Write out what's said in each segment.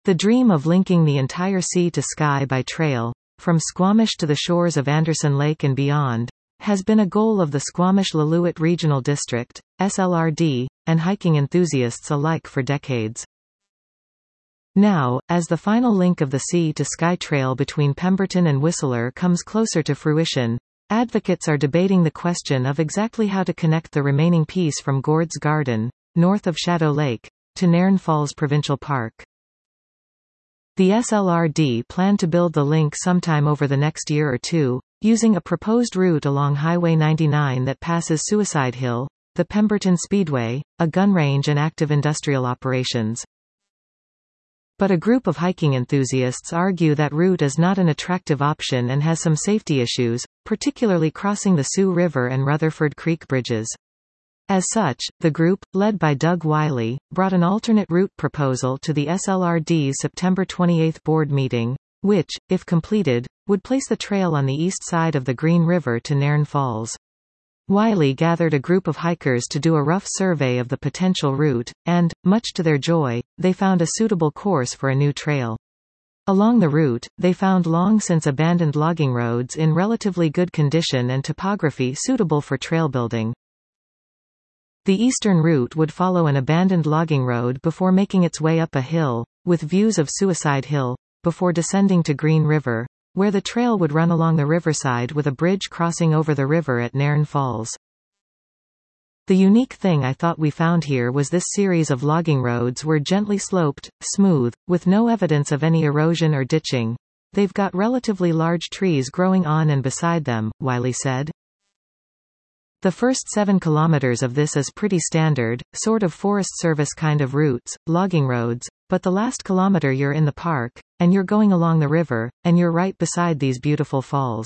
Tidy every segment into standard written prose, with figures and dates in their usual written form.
The dream of linking the entire sea to sky by trail, from Squamish to the shores of Anderson Lake and beyond, has been a goal of the Squamish-Lillooet Regional District, SLRD, and hiking enthusiasts alike for decades. Now, as the final link of the sea-to-sky trail between Pemberton and Whistler comes closer to fruition, advocates are debating the question of exactly how to connect the remaining piece from Gord's Garden, north of Shadow Lake, to Nairn Falls Provincial Park. The SLRD plan to build the link sometime over the next year or two, using a proposed route along Highway 99 that passes Suicide Hill, the Pemberton Speedway, a gun range and active industrial operations. But a group of hiking enthusiasts argue that route is not an attractive option and has some safety issues, particularly crossing the Sioux River and Rutherford Creek bridges. As such, the group, led by Doug Wiley, brought an alternate route proposal to the SLRD's September 28 board meeting, which, if completed, would place the trail on the east side of the Green River to Nairn Falls. Wiley gathered a group of hikers to do a rough survey of the potential route, and, much to their joy, they found a suitable course for a new trail. Along the route, they found long since abandoned logging roads in relatively good condition and topography suitable for trail building. The eastern route would follow an abandoned logging road before making its way up a hill, with views of Suicide Hill, before descending to Green River, where the trail would run along the riverside with a bridge crossing over the river at Nairn Falls. The unique thing I thought we found here was this series of logging roads were gently sloped, smooth, with no evidence of any erosion or ditching. They've got relatively large trees growing on and beside them, Wiley said. The first 7 kilometers of this is pretty standard, sort of Forest Service kind of routes, logging roads, but the last kilometer you're in the park, and you're going along the river, and you're right beside these beautiful falls.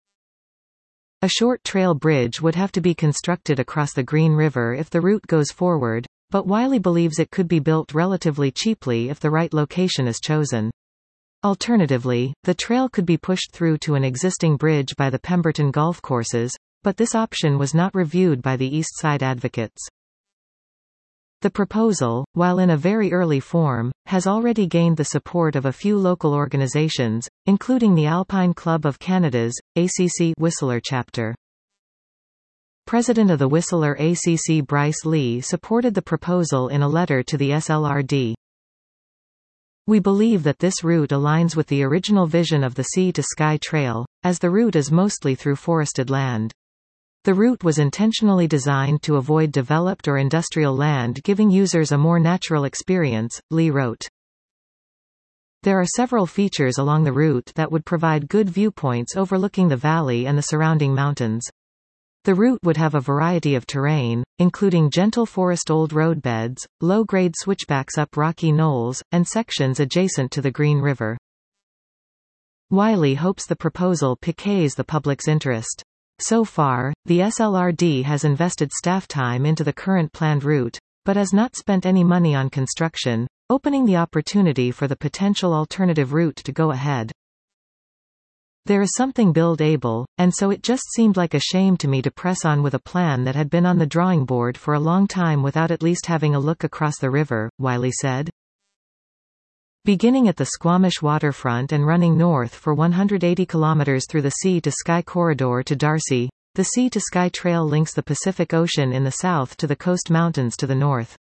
A short trail bridge would have to be constructed across the Green River if the route goes forward, but Wiley believes it could be built relatively cheaply if the right location is chosen. Alternatively, the trail could be pushed through to an existing bridge by the Pemberton golf courses, but this option was not reviewed by the East Side advocates. The proposal, while in a very early form, has already gained the support of a few local organizations, including the Alpine Club of Canada's, ACC Whistler chapter. President of the Whistler ACC Bryce Lee supported the proposal in a letter to the SLRD. We believe that this route aligns with the original vision of the Sea-to-Sky Trail, as the route is mostly through forested land. The route was intentionally designed to avoid developed or industrial land, giving users a more natural experience, Lee wrote. There are several features along the route that would provide good viewpoints overlooking the valley and the surrounding mountains. The route would have a variety of terrain, including gentle forest old roadbeds, low-grade switchbacks up rocky knolls, and sections adjacent to the Green River. Wiley hopes the proposal piques the public's interest. So far, the SLRD has invested staff time into the current planned route, but has not spent any money on construction, opening the opportunity for the potential alternative route to go ahead. There is something build-able, and so it just seemed like a shame to me to press on with a plan that had been on the drawing board for a long time without at least having a look across the river, Wiley said. Beginning at the Squamish waterfront and running north for 180 kilometers through the Sea-to-Sky corridor to Darcy, the Sea-to-Sky Trail links the Pacific Ocean in the south to the Coast Mountains to the north.